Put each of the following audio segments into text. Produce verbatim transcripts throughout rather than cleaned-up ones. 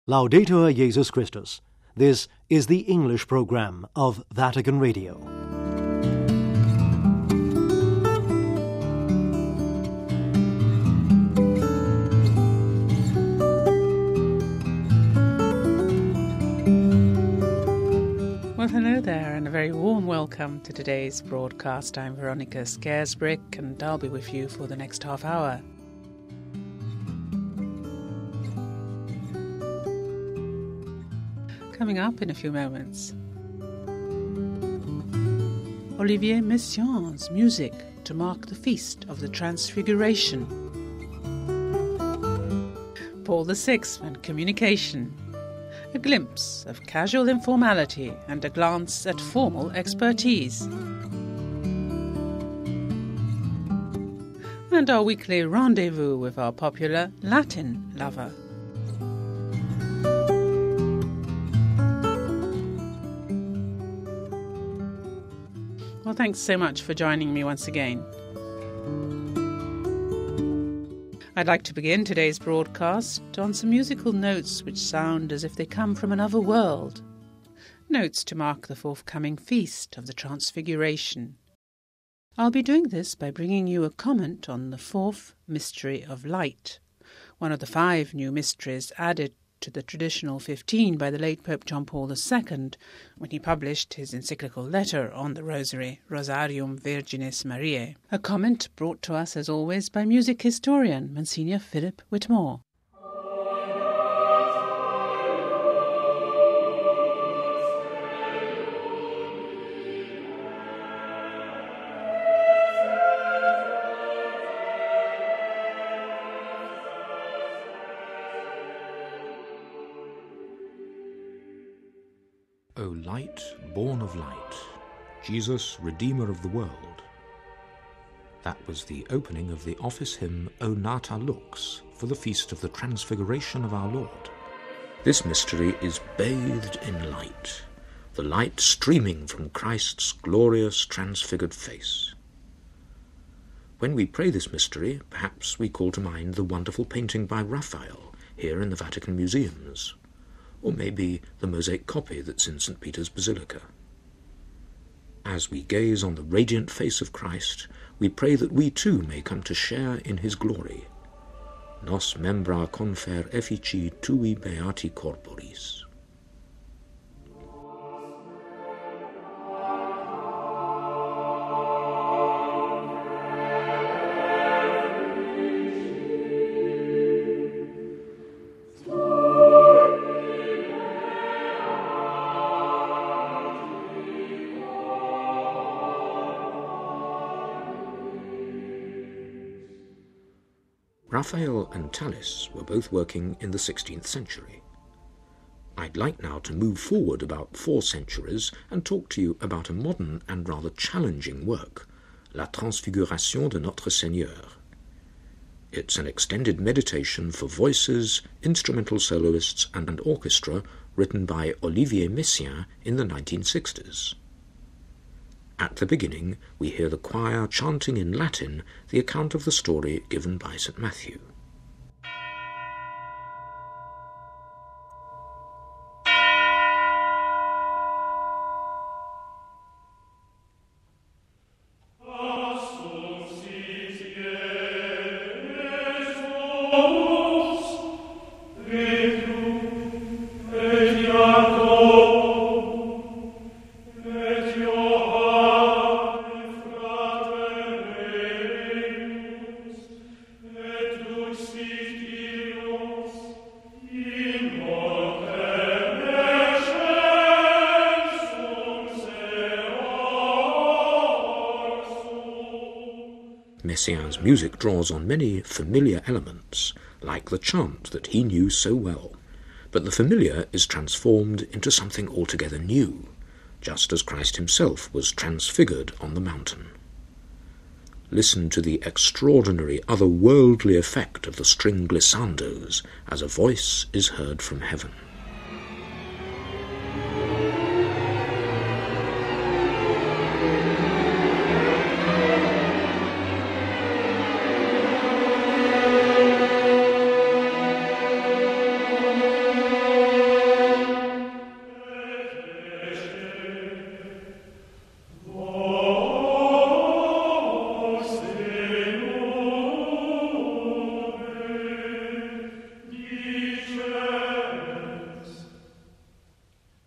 Laudetur Jesus Christus. This is the English program of Vatican Radio. Well, hello there, and a very warm welcome to today's broadcast. I'm Veronica Scaresbrick, and I'll be with you for the next half hour. Coming up in a few moments, Olivier Messiaen's music to mark the Feast of the Transfiguration, Paul the Sixth and communication, a glimpse of casual informality and a glance at formal expertise, and our weekly rendezvous with our popular Latin lover. Well, thanks so much for joining me once again. I'd like to begin today's broadcast on some musical notes which sound as if they come from another world. Notes to mark the forthcoming Feast of the Transfiguration. I'll be doing this by bringing you a comment on the fourth mystery of light, one of the five new mysteries added to the traditional fifteen by the late Pope John Paul the Second when he published his encyclical letter on the Rosary, Rosarium Virginis Mariae. A comment brought to us, as always, by music historian Monsignor Philip Whitmore. O light, born of light, Jesus, Redeemer of the world. That was the opening of the office hymn O Nata Lux for the Feast of the Transfiguration of our Lord. This mystery is bathed in light, the light streaming from Christ's glorious transfigured face. When we pray this mystery, perhaps we call to mind the wonderful painting by Raphael here in the Vatican museums, or maybe the mosaic copy that's in Saint Peter's Basilica. As we gaze on the radiant face of Christ, we pray that we too may come to share in his glory. Nos membra confer effici tui beati corporis. Raphael and Tallis were both working in the sixteenth century. I'd like now to move forward about four centuries and talk to you about a modern and rather challenging work, La Transfiguration de Notre Seigneur. It's an extended meditation for voices, instrumental soloists and an orchestra written by Olivier Messiaen in the nineteen sixties. At the beginning, we hear the choir chanting in Latin the account of the story given by Saint Matthew. Messiaen's music draws on many familiar elements, like the chant that he knew so well, but the familiar is transformed into something altogether new, just as Christ himself was transfigured on the mountain. Listen to the extraordinary otherworldly effect of the string glissandos as a voice is heard from heaven.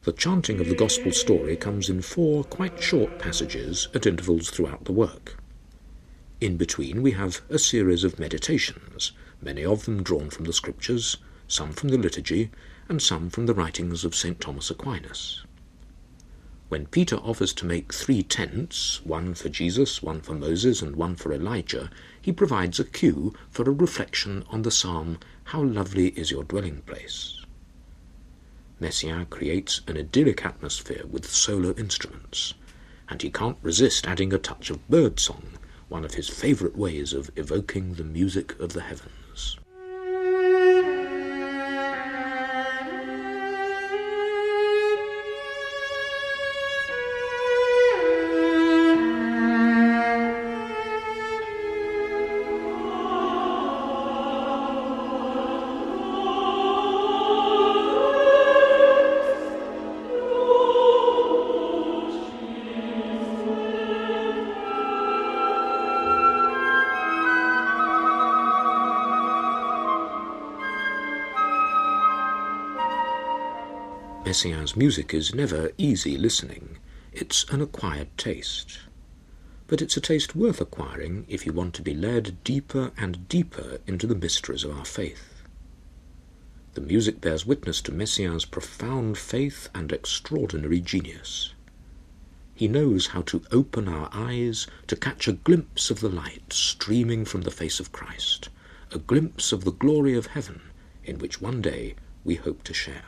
The chanting of the Gospel story comes in four quite short passages at intervals throughout the work. In between we have a series of meditations, many of them drawn from the Scriptures, some from the liturgy, and some from the writings of Saint Thomas Aquinas. When Peter offers to make three tents, one for Jesus, one for Moses, and one for Elijah, he provides a cue for a reflection on the psalm, "How lovely is your dwelling place." Messiaen creates an idyllic atmosphere with solo instruments, and he can't resist adding a touch of birdsong, one of his favourite ways of evoking the music of the heavens. Messiaen's music is never easy listening. It's an acquired taste. But it's a taste worth acquiring if you want to be led deeper and deeper into the mysteries of our faith. The music bears witness to Messiaen's profound faith and extraordinary genius. He knows how to open our eyes to catch a glimpse of the light streaming from the face of Christ, a glimpse of the glory of heaven in which one day we hope to share.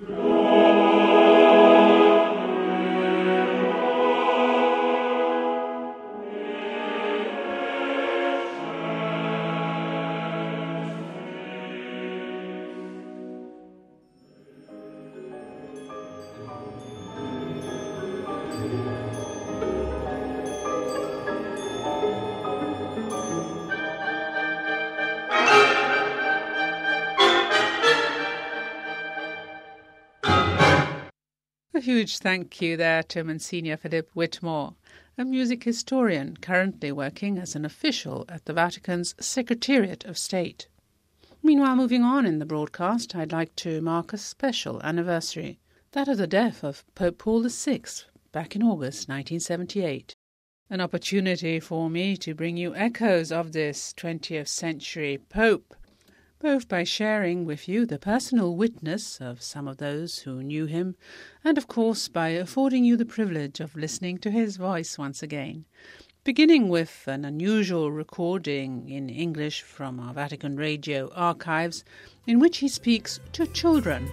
A huge thank you there to Monsignor Philip Whitmore, a music historian currently working as an official at the Vatican's Secretariat of State. Meanwhile, moving on in the broadcast, I'd like to mark a special anniversary, that of the death of Pope Paul the Sixth back in August nineteen seventy-eight. An opportunity for me to bring you echoes of this twentieth century Pope, both by sharing with you the personal witness of some of those who knew him, and of course by affording you the privilege of listening to his voice once again, beginning with an unusual recording in English from our Vatican Radio archives, in which he speaks to children.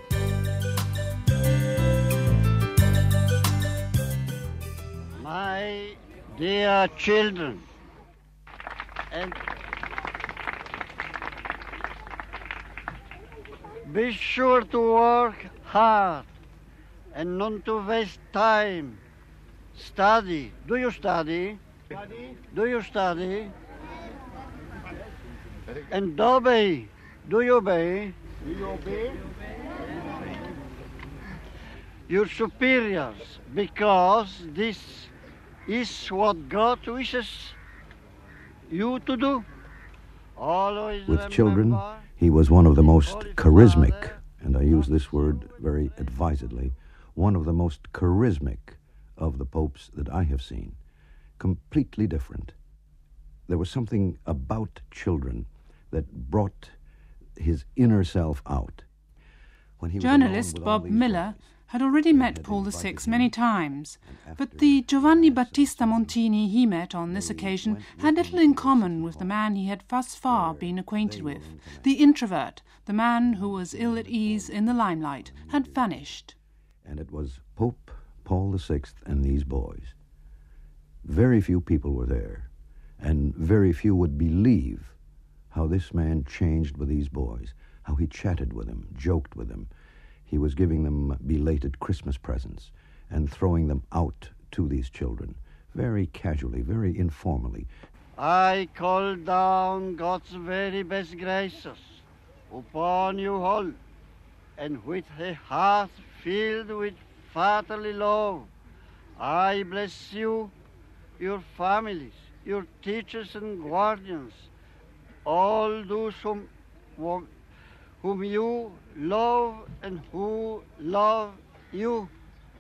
My dear children, and be sure to work hard and not to waste time. Study. Do you study? Study. Do you study? And obey. Do you obey? Do you obey? Your superiors, because this is what God wishes you to do. Always With children, remember, he was one of the most charismatic, and I use this word very advisedly, one of the most charismatic of the popes that I have seen. Completely different. There was something about children that brought his inner self out. When he was Journalist alone with all Bob these Miller boys, had already they met had Paul the invited Sixth him, many times, and but after the Giovanni Mass Battista and Montini he met on this they occasion went had with little him in to common the with the St. man he had thus far where been acquainted they were with. in command. The introvert, the man who was ill at ease in the limelight, had vanished. And it was Pope Paul the Sixth and these boys. Very few people were there, and very few would believe how this man changed with these boys, how he chatted with them, joked with them. He was giving them belated Christmas presents and throwing them out to these children, very casually, very informally. I call down God's very best graces upon you all, and with a heart filled with fatherly love, I bless you, your families, your teachers and guardians, all those whom, whom you love and who love you.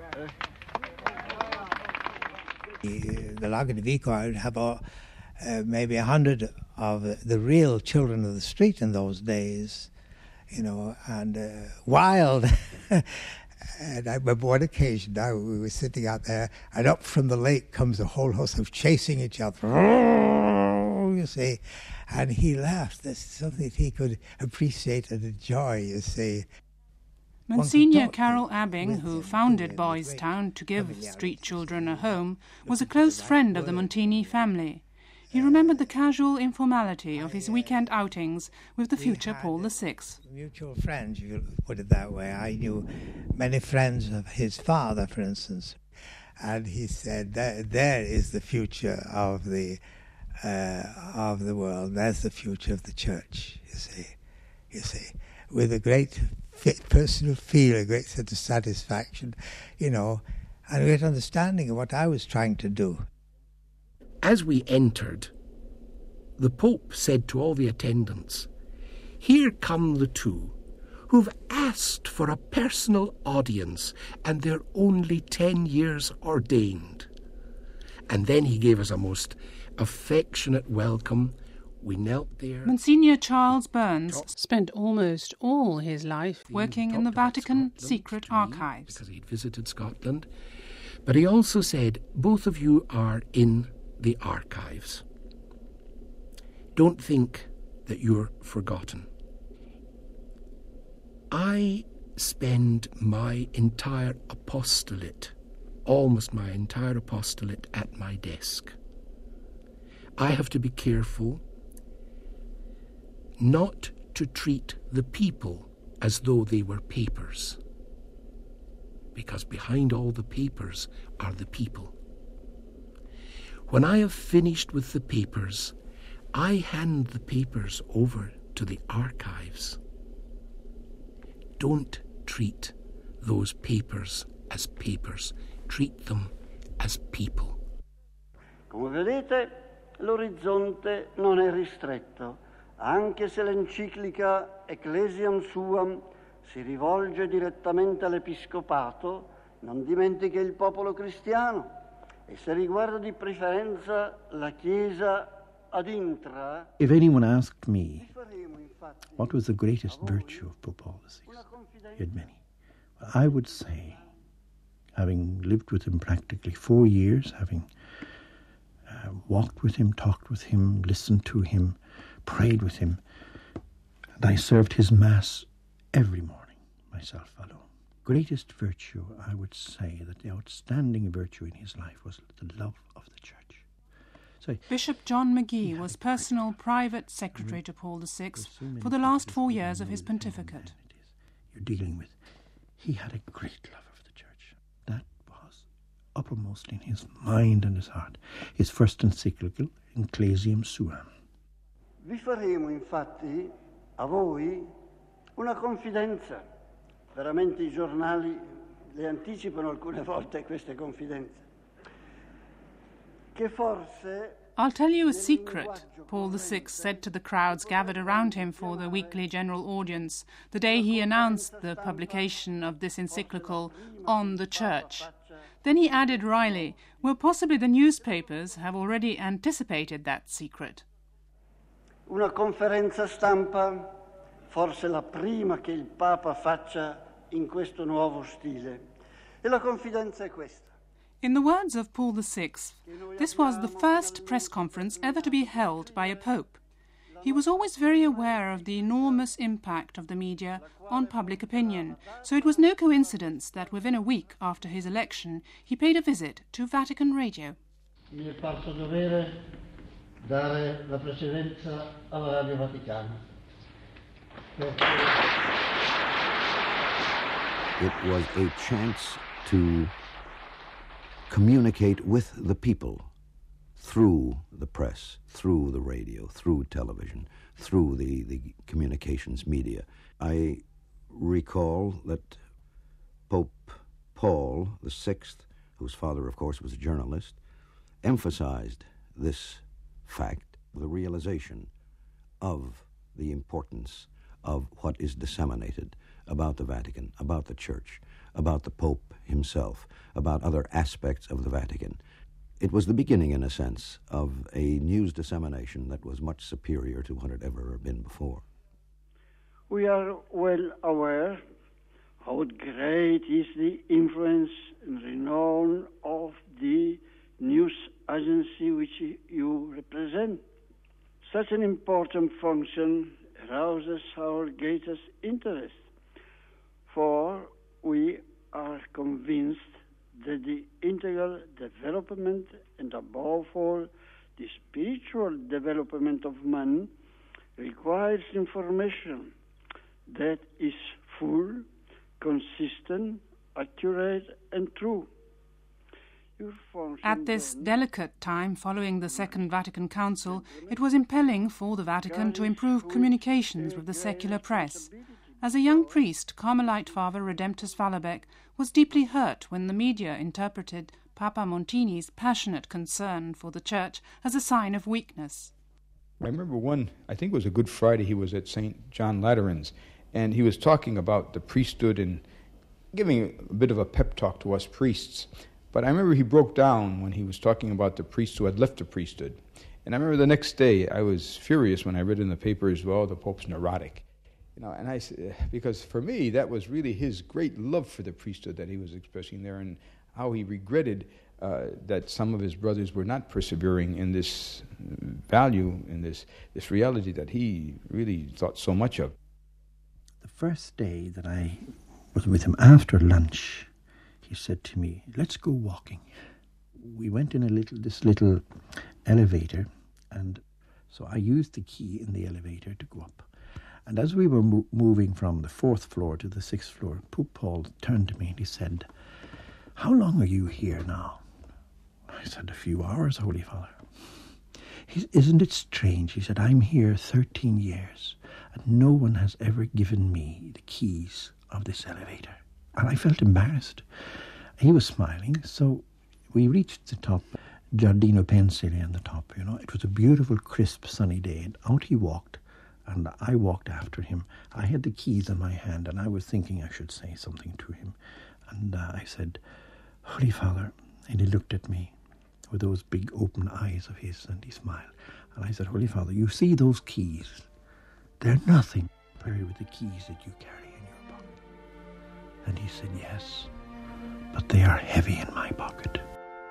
The Lago di Vico, I would have a, uh, maybe a hundred of the real children of the street in those days, you know, and uh, wild. And I remember one occasion now we were sitting out there, and up from the lake comes a whole host of chasing each other, you see, and he laughed. That's something that he could appreciate and enjoy, you see. Monsignor Carroll Abbing, who founded Boys Town to give street children a home, was a close friend of the Montini family. He remembered the casual informality of his weekend outings with the future Paul the Sixth. Mutual friends, you put it that way. I knew many friends of his father, for instance, and he said that there is the future of the uh, of the world. That's the future of the church. You see, you see, with a great personal feel, a great sense of satisfaction, you know, and a great understanding of what I was trying to do. As we entered, the Pope said to all the attendants, "Here come the two who've asked for a personal audience, and they're only ten years ordained." And then he gave us a most affectionate welcome. We knelt there. Monsignor Charles Burns spent almost all his life working in the Vatican secret archives. Because he'd visited Scotland. But he also said, both of you are in the archives. Don't think that you're forgotten. I spend my entire apostolate, almost my entire apostolate, at my desk. I have to be careful not to treat the people as though they were papers, because behind all the papers are the people. When I have finished with the papers, I hand the papers over to the archives. Don't treat those papers as papers. Treat them as people. Come vedete, l'orizzonte non è ristretto, anche se l'enciclica Ecclesiam Suam si rivolge direttamente all'Episcopato, non dimentica il popolo cristiano. E se riguarda di preferenza la Chiesa ad intra. If anyone asked me what was the greatest virtue of Pope Paul the Sixth, he had many. Well, I would say, having lived with him practically four years, having uh, walked with him, talked with him, listened to him, prayed with him, and I served his Mass every morning, myself alone. Greatest virtue, I would say, that the outstanding virtue in his life was the love of the Church. So, Bishop John McGee was personal private secretary to Paul the Sixth for the last four years of his pontificate. You're dealing with, he had a great love of the Church. That was uppermost in his mind and his heart. His first encyclical, Ecclesiam Suam. Vi faremo infatti a voi una confidenza. Veramente i giornali le anticipano alcune volte queste confidenze. Che forse I'll tell you a secret, Paul the Sixth said to the crowds gathered around him for the weekly general audience the day he announced the publication of this encyclical on the Church. Then he added wryly, well, possibly the newspapers have already anticipated that secret. Una conferenza stampa, forse la prima che il Papa faccia in questo nuovo stile. E la confidenza è questa. In the words of Paul the Sixth, this was the first press conference ever to be held by a pope. He was always very aware of the enormous impact of the media on public opinion, so it was no coincidence that within a week after his election he paid a visit to Vatican Radio. Mi è parso dovere dare la precedenza alla Radio Vaticana. It was a chance to communicate with the people through the press, through the radio, through television, through the, the communications media. I recall that Pope Paul the Sixth, whose father, of course, was a journalist, emphasized this fact, the realization of the importance of what is disseminated about the Vatican, about the Church, about the Pope himself, about other aspects of the Vatican. It was the beginning, in a sense, of a news dissemination that was much superior to what had ever been before. We are well aware how great is the influence and renown of the news agency which you represent. Such an important function arouses our greatest interest, for we are convinced that the integral development and above all the spiritual development of man requires information that is full, consistent, accurate, and true. At this delicate time following the Second Vatican Council, it was impelling for the Vatican to improve communications with the secular press. As a young priest, Carmelite Father Redemptus Wallerbeck was deeply hurt when the media interpreted Papa Montini's passionate concern for the Church as a sign of weakness. I remember one, I think it was a Good Friday, he was at Saint John Lateran's, and he was talking about the priesthood and giving a bit of a pep talk to us priests. But I remember he broke down when he was talking about the priests who had left the priesthood. And I remember the next day I was furious when I read in the papers, well, the Pope's neurotic. You know, and I, because for me, that was really his great love for the priesthood that he was expressing there, and how he regretted uh, that some of his brothers were not persevering in this value, in this, this reality that he really thought so much of. The first day that I was with him after lunch, he said to me, let's go walking. We went in a little, this little elevator, and so I used the key in the elevator to go up. And as we were mo- moving from the fourth floor to the sixth floor, Pope Paul turned to me and he said, how long are you here now? I said, a few hours, Holy Father. He, isn't it strange? He said, I'm here thirteen years, and no one has ever given me the keys of this elevator. And I felt embarrassed. He was smiling, so we reached the top, Giardino Pensile on the top, you know. It was a beautiful, crisp, sunny day, and out he walked, and I walked after him. I had the keys in my hand, and I was thinking I should say something to him. And uh, I said, Holy Father, and he looked at me with those big open eyes of his, and he smiled. And I said, Holy Father, you see those keys? They're nothing compared with the keys that you carry. And he said, yes, but they are heavy in my pocket.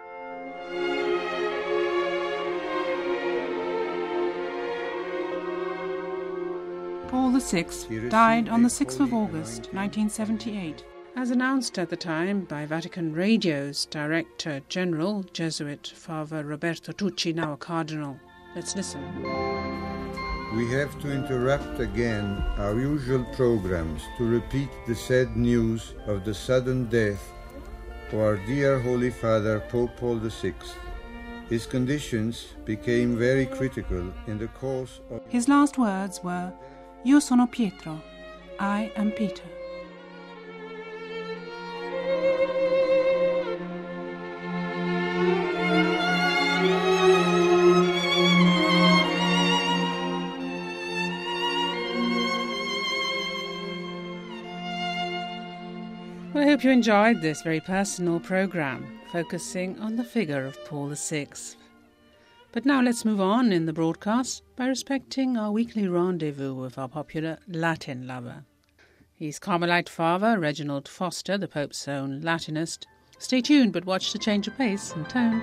Paul the Sixth died on the sixth of August, nineteen seventy-eight. As announced at the time by Vatican Radio's Director General, Jesuit Father Roberto Tucci, now a Cardinal. Let's listen. We have to interrupt again our usual programs to repeat the sad news of the sudden death of our dear Holy Father Pope Paul the Sixth. His conditions became very critical in the course of... His last words were, Io sono Pietro, I am Peter. Well, I hope you enjoyed this very personal programme, focusing on the figure of Paul the Sixth. But now let's move on in the broadcast by respecting our weekly rendezvous with our popular Latin lover. He's Carmelite Father Reginald Foster, the Pope's own Latinist. Stay tuned, but watch the change of pace and tone.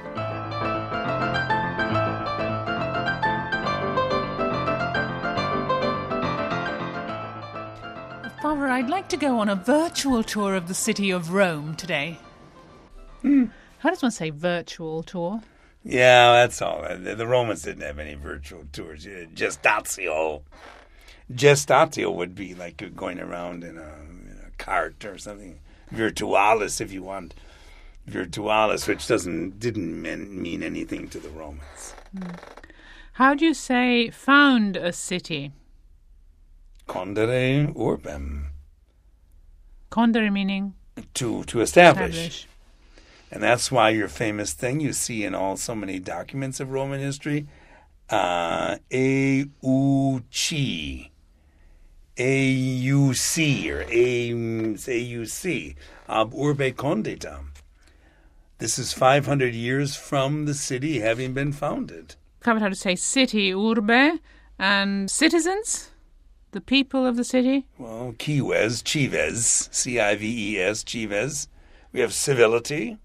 Father, I'd like to go on a virtual tour of the city of Rome today. Hmm. How does one say virtual tour? Yeah, that's all. The Romans didn't have any virtual tours. Gestatio. Gestatio would be like going around in a, in a cart or something. Virtualis, if you want. Virtualis, which doesn't didn't mean, mean anything to the Romans. Hmm. How do you say found a city? Condere urbem. Condere meaning? To to establish. establish. And that's why your famous thing you see in all so many documents of Roman history, uh, euci. A U C, or A U C, Ab Urbe Condita. This is five hundred years from the city having been founded. Covered how to say city, urbe, and citizens, the people of the city. Well, cives, cives, C I V E S, cives. We have civility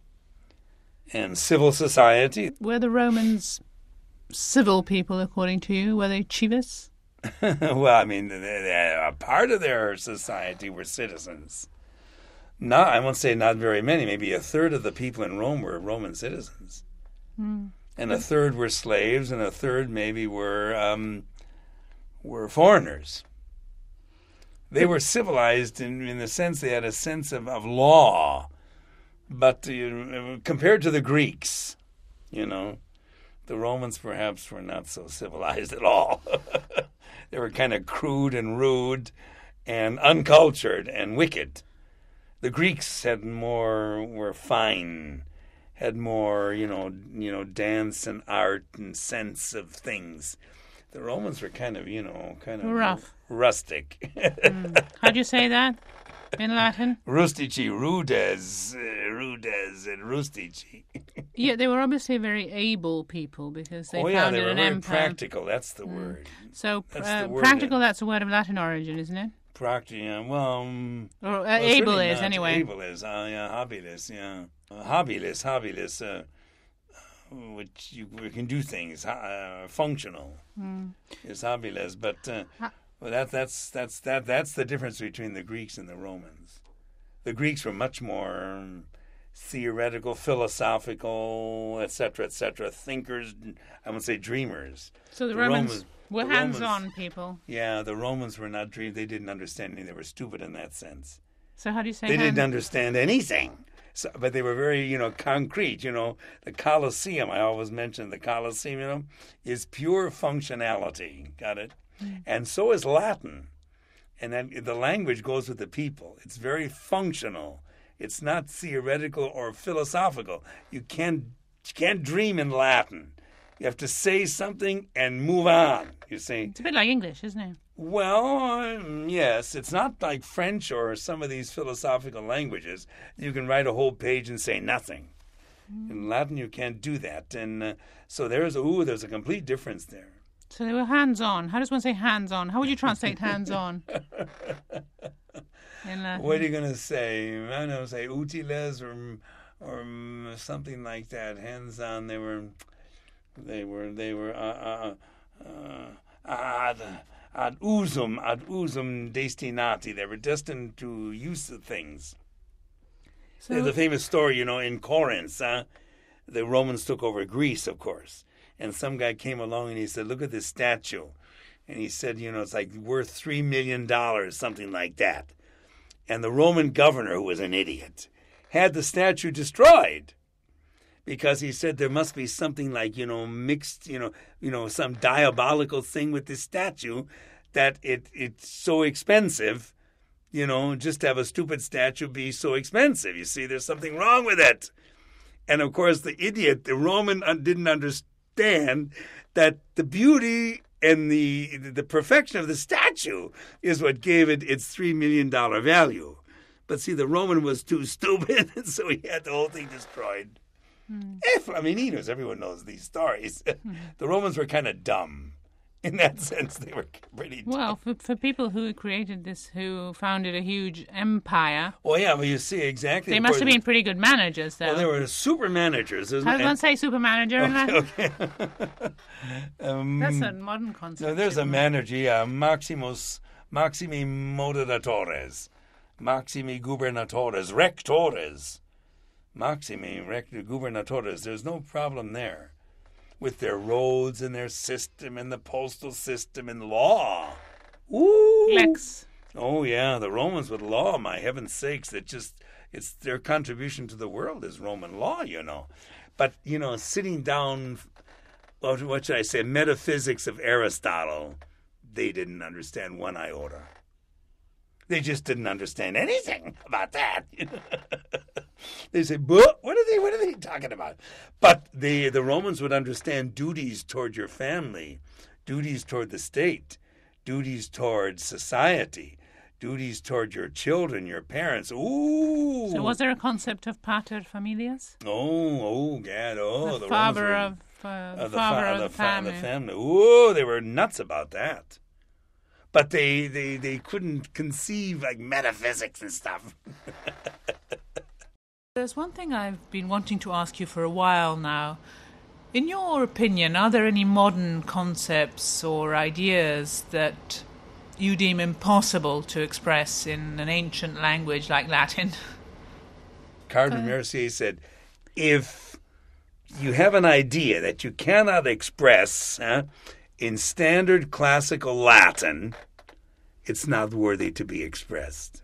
and civil society. Were the Romans civil people, according to you? Were they cives? Well, I mean, they, they, a part of their society were citizens. Not, I won't say not very many. Maybe a third of the people in Rome were Roman citizens. Mm. And a third were slaves, and a third maybe were um, were foreigners. They were civilized in, in the sense they had a sense of, of law. But uh, compared to the Greeks, you know, the Romans perhaps were not so civilized at all. They were kind of crude and rude and uncultured and wicked. The Greeks had more, were fine, had more, you know, you know, dance and art and sense of things. The Romans were kind of, you know, kind of rough, rustic. mm. How do you say that in Latin? Rustici, rudes, uh, rudes, and rustici. Yeah, they were obviously very able people because they oh, yeah, founded they were an very empire. practical. That's the mm. word. So that's uh, the word practical. that, that's a word of Latin origin, isn't it? Practical. Yeah, well, um, or uh, well, able is not. anyway. Able is. Uh, yeah, habilis. Yeah, uh, habilis. Habilis. Uh, which you, you can do things. Uh, functional. Mm. Is habilis, but uh, ha- well, that that's that's that that's the difference between the Greeks and the Romans. The Greeks were much more um, theoretical, philosophical, et cetera, et cetera, thinkers, I would say dreamers. So the, the Romans, Romans were the hands-on Romans, people. Yeah, the Romans were not dream. They didn't understand anything. They were stupid in that sense. So how do you say They hand? didn't understand anything. So, but they were very, you know, concrete. You know, the Colosseum, I always mention the Colosseum, you know, is pure functionality. Got it? Mm. And so is Latin. And then the language goes with the people. It's very functional. It's not theoretical or philosophical. You can't, you can't dream in Latin. You have to say something and move on, you see. It's a bit like English, isn't it? Well, um, yes. It's not like French or some of these philosophical languages. You can write a whole page and say nothing. Mm. In Latin, you can't do that. And uh, so there's, ooh, there's a complete difference there. So they were hands-on. How does one say hands-on? How would you translate hands-on? In Latin? What are you going to say? I don't know, say utiles or or something like that. Hands-on. They were, they were, they were uh, uh, uh, ad ad usum ad usum destinati. They were destined to use the things. So there's a famous story, you know, in Corinth. Huh? The Romans took over Greece, of course. And some guy came along and he said, look at this statue. And he said, you know, it's like worth three million dollars, something like that. And the Roman governor, who was an idiot, had the statue destroyed because he said there must be something like, you know, mixed, you know, you know, some diabolical thing with this statue that it it's so expensive, you know, just to have a stupid statue be so expensive. You see, there's something wrong with it. And, of course, the idiot, the Roman, didn't understand that the beauty and the the perfection of the statue is what gave it its three million dollars value. But see, the Roman was too stupid, so he had the whole thing destroyed. Mm. Eh, Flamininos, everyone knows these stories. Mm. The Romans were kind of dumb. In that sense, they were pretty dumb. Well, for, for people who created this, who founded a huge empire... Well, yeah, well, you see, exactly. They must have been pretty good managers, though. Well, they were super managers. How does one say super manager in that? Okay. um, That's a modern concept. No, there's a manager, yeah, Maximus, Maximi moderatores, Maximi gubernatores, rectores, Maximi rect, gubernatores. There's no problem there. With their roads and their system and the postal system and law. Ooh. Lex. Oh, yeah, the Romans with law, my heaven's sakes. It just, it's their contribution to the world is Roman law, you know. But, you know, sitting down, well, what should I say, metaphysics of Aristotle, they didn't understand one iota. They just didn't understand anything about that. They say, but what are they what are they talking about? But the the Romans would understand duties toward your family, duties toward the state, duties towards society, duties toward your children, your parents. Ooh. So was there a concept of pater familias? Oh, oh, God, oh. The, the father were, of, uh, uh, the father fa- of the, the, fa- family. the family. Ooh, they were nuts about that. But they, they, they couldn't conceive like metaphysics and stuff. There's one thing I've been wanting to ask you for a while now. In your opinion, are there any modern concepts or ideas that you deem impossible to express in an ancient language like Latin? Cardinal uh, Mercier said, if you have an idea that you cannot express huh, in standard classical Latin, it's not worthy to be expressed.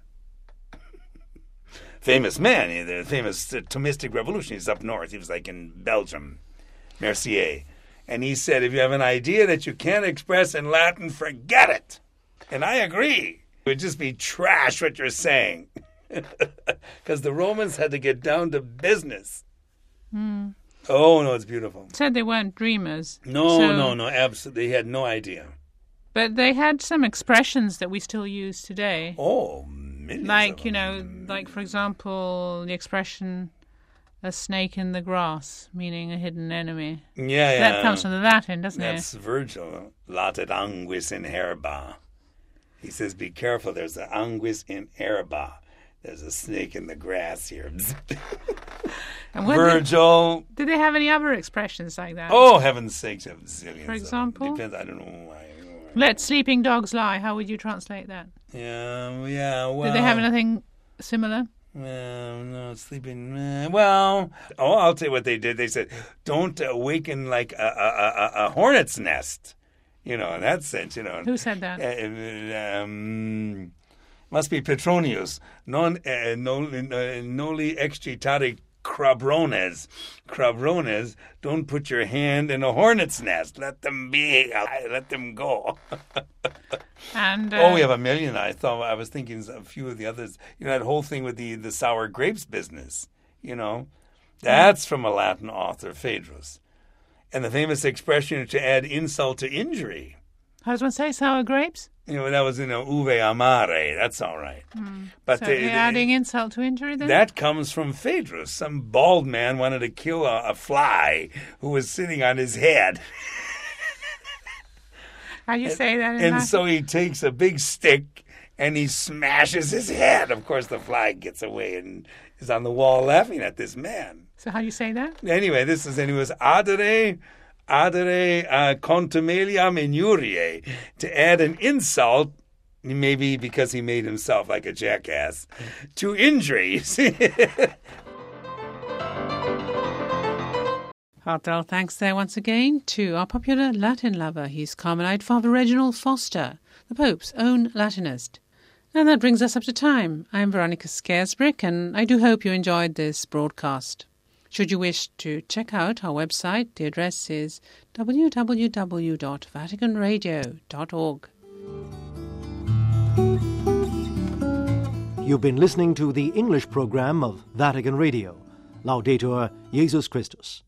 Famous man, the famous Thomistic revolution, he's up north, he was like in Belgium, Mercier. And he said, if you have an idea that you can't express in Latin, forget it. And I agree. It would just be trash what you're saying. Because the Romans had to get down to business. Mm. Oh, no, it's beautiful. Said they weren't dreamers. No, so... no, no, absolutely. They had no idea. But they had some expressions that we still use today. Oh, millions Like, of you know, them. like, for example, the expression, a snake in the grass, meaning a hidden enemy. Yeah, yeah. That comes from the Latin, doesn't That's it? That's Virgil. Latet anguis in herba. He says, be careful, there's an anguis in herba. There's a snake in the grass here. And Virgil. Did, did they have any other expressions like that? Oh, heaven's sakes, have zillions. For example? Depends, I don't know why. Let sleeping dogs lie. How would you translate that? Yeah, yeah, well. Did they have anything similar? Well, no, sleeping. Uh, well, oh, I'll tell you what they did. They said, don't awaken like a, a, a, a hornet's nest. You know, in that sense, you know. Who said that? Uh, um, must be Petronius. Non, uh, noli, uh, noli excitati crabrones. Crabrones, don't put your hand in a hornet's nest. Let them be. Let them go. And uh, oh, we have a million. I thought I was thinking a few of the others. You know, that whole thing with the, the sour grapes business. You know, that's from a Latin author, Phaedrus. And the famous expression to add insult to injury. How does one say sour grapes? You know, that was in a uve amare. That's all right. Mm. But so they, you're they, adding insult to injury then? That comes from Phaedrus. Some bald man wanted to kill a, a fly who was sitting on his head. How do you and, say that in And Latin? so he takes a big stick and he smashes his head. Of course, the fly gets away and is on the wall laughing at this man. So how do you say that? Anyway, this is, and he was adere, adere uh, contumeliam injuriae, to add an insult, maybe because he made himself like a jackass, to injuries. Heartfelt thanks there once again to our popular Latin lover. He's Carmelite Father Reginald Foster, the Pope's own Latinist. And that brings us up to time. I'm Veronica Scaresbrick, and I do hope you enjoyed this broadcast. Should you wish to check out our website, the address is w w w dot vatican radio dot org. You've been listening to the English program of Vatican Radio. Laudetur Jesus Christus.